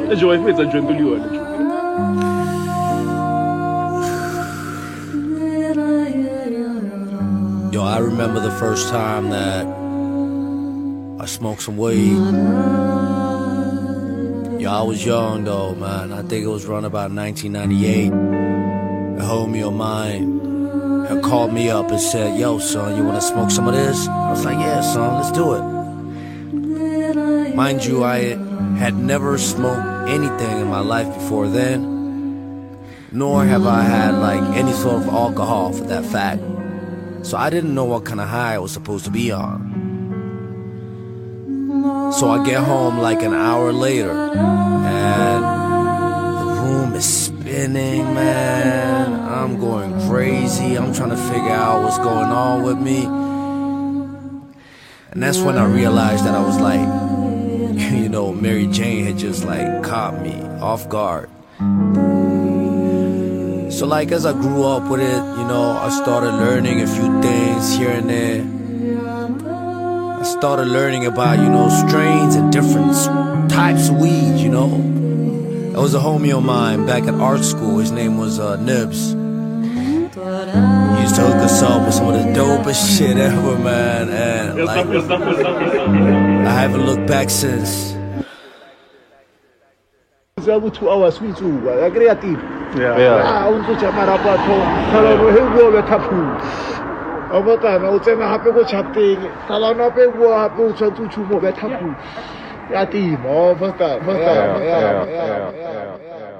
je vais faire ça, je vais le Yo, I remember the first time that I smoked some weed. Yo, I was young though, man. I think it was around about 1998. A homie of mine had called me up and said, yo, son, you wanna smoke some of this? I was like, yeah, son, let's do it. Mind you, I had never smoked anything in my life before then, nor have I had like any sort of alcohol for that fact. So I didn't know what kind of high I was supposed to be on. So I get home like an hour later, and the room is spinning, man. I'm going crazy. I'm trying to figure out what's going on with me. And that's when I realized that I was like, you know, Mary Jane had just like caught me off guard. So like as I grew up with it, you know, I started learning a few things here and there. I started learning about, you know, strains and different types of weed, you know. There was a homie of mine back at art school. His name was Nibs. He used to hook us up with some of the dopest shit ever, man. And like, I haven't looked back since. 2 hours we do, creative. Yeah. Unto Jamarabato, Talano, who will a tapu. Ovatano, Zemahapo Chapting, Talano, who are both to Chumo, Tapu. Yatim, over that.